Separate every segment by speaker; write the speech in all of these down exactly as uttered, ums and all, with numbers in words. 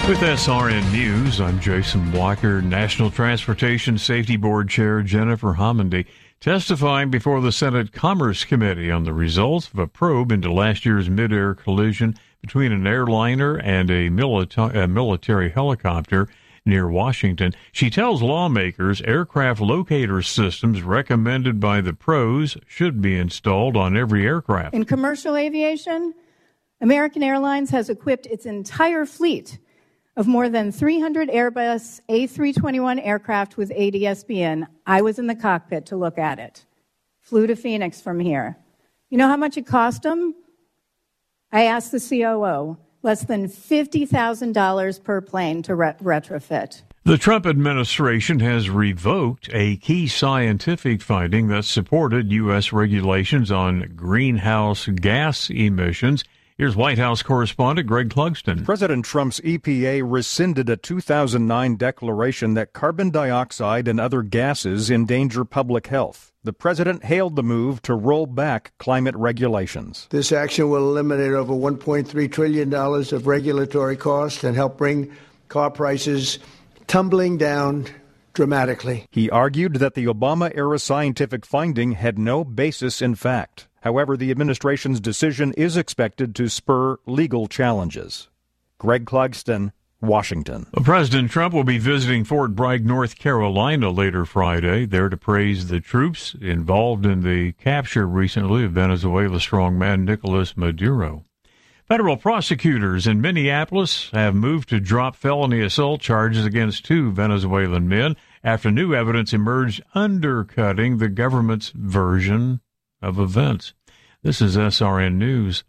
Speaker 1: With S R N News, I'm Jason Walker. National Transportation Safety Board Chair Jennifer Homendy testifying before the Senate Commerce Committee on the results of a probe into last year's mid-air collision between an airliner and a, milita- a military helicopter near Washington. She tells lawmakers aircraft locator systems recommended by the pros should be installed on every aircraft.
Speaker 2: In commercial aviation, American Airlines has equipped its entire fleet of more than three hundred Airbus A three twenty-one aircraft with A D S B N. I was in the cockpit to look at it. Flew to Phoenix from here. You know how much it cost them? I asked the C O O. Less than fifty thousand dollars per plane to re- retrofit.
Speaker 1: The Trump administration has revoked a key scientific finding that supported U S regulations on greenhouse gas emissions. Here's White House correspondent Greg Clugston.
Speaker 3: President Trump's E P A rescinded a two thousand nine declaration that carbon dioxide and other gases endanger public health. The president hailed the move to roll back climate regulations.
Speaker 4: This action will eliminate over one point three trillion dollars of regulatory costs and help bring car prices tumbling down dramatically.
Speaker 3: He argued that the Obama-era scientific finding had no basis in fact. However, the administration's decision is expected to spur legal challenges. Greg Clugston, Washington.
Speaker 1: President Trump will be visiting Fort Bragg, North Carolina later Friday, there to praise the troops involved in the capture recently of Venezuela's strongman Nicolas Maduro. Federal prosecutors in Minneapolis have moved to drop felony assault charges against two Venezuelan men after new evidence emerged undercutting the government's version of events. This is S R N News.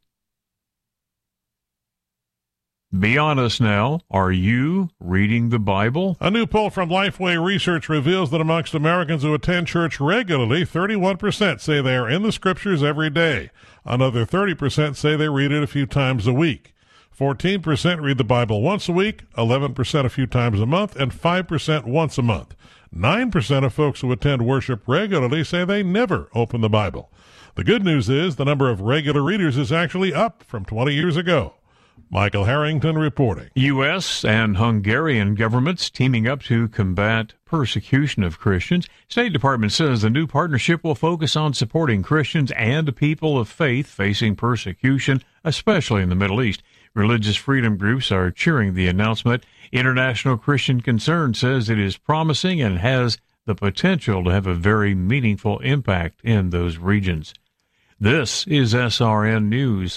Speaker 1: Be honest now. Are you reading the Bible?
Speaker 5: A new poll from Lifeway Research reveals that amongst Americans who attend church regularly, thirty-one percent say they are in the scriptures every day. Another thirty percent say they read it a few times a week. fourteen percent read the Bible once a week, eleven percent a few times a month, and five percent once a month. nine percent of folks who attend worship regularly say they never open the Bible. The good news is the number of regular readers is actually up from twenty years ago. Michael Harrington reporting.
Speaker 1: U S and Hungarian governments teaming up to combat persecution of Christians. State Department says the new partnership will focus on supporting Christians and people of faith facing persecution, especially in the Middle East. Religious freedom groups are cheering the announcement. International Christian Concern says it is promising and has the potential to have a very meaningful impact in those regions. This is S R N News.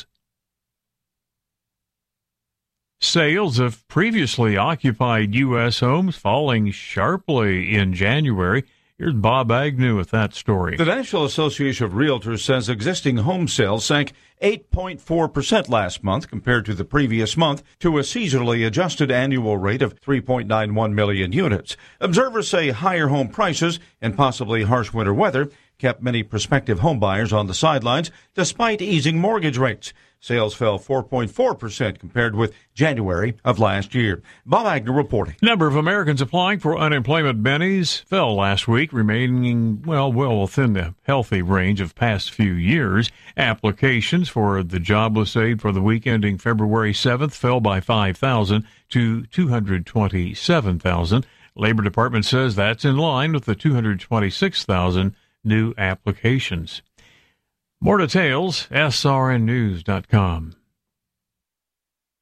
Speaker 1: Sales of previously occupied U S homes falling sharply in January. Here's Bob Agnew with that story.
Speaker 6: The National Association of Realtors says existing home sales sank eight point four percent last month compared to the previous month to a seasonally adjusted annual rate of three point nine one million units. Observers say higher home prices and possibly harsh winter weather kept many prospective homebuyers on the sidelines despite easing mortgage rates. Sales fell four point four percent compared with January of last year. Bob Agnew reporting.
Speaker 1: Number of Americans applying for unemployment bennies fell last week, remaining, well, well within the healthy range of past few years. Applications for the jobless aid for the week ending February seventh fell by five thousand to two hundred twenty-seven thousand. Labor Department says that's in line with the two hundred twenty-six thousand new applications. More details, S R N news dot com.